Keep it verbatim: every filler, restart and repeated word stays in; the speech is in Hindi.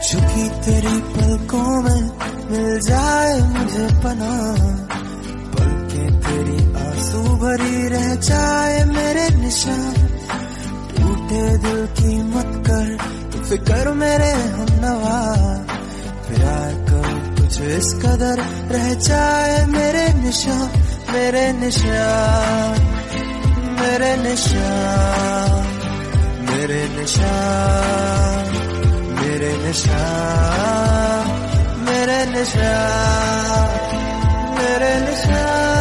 झुकी तेरी पलकों में मिल जाए मुझे पनाह, पलकें तेरी आंसू भरी रह जाए मेरे निशान। टूटे दिल की मत कर तू फिक्र मेरे हमनवा, प्यार करूं तुझे इस कदर रह जाए मेरे निशान, मेरे निशान, मेरे निशान, मेरे निशान, मेरे निशान, मेरे निशान, मेरे निशान।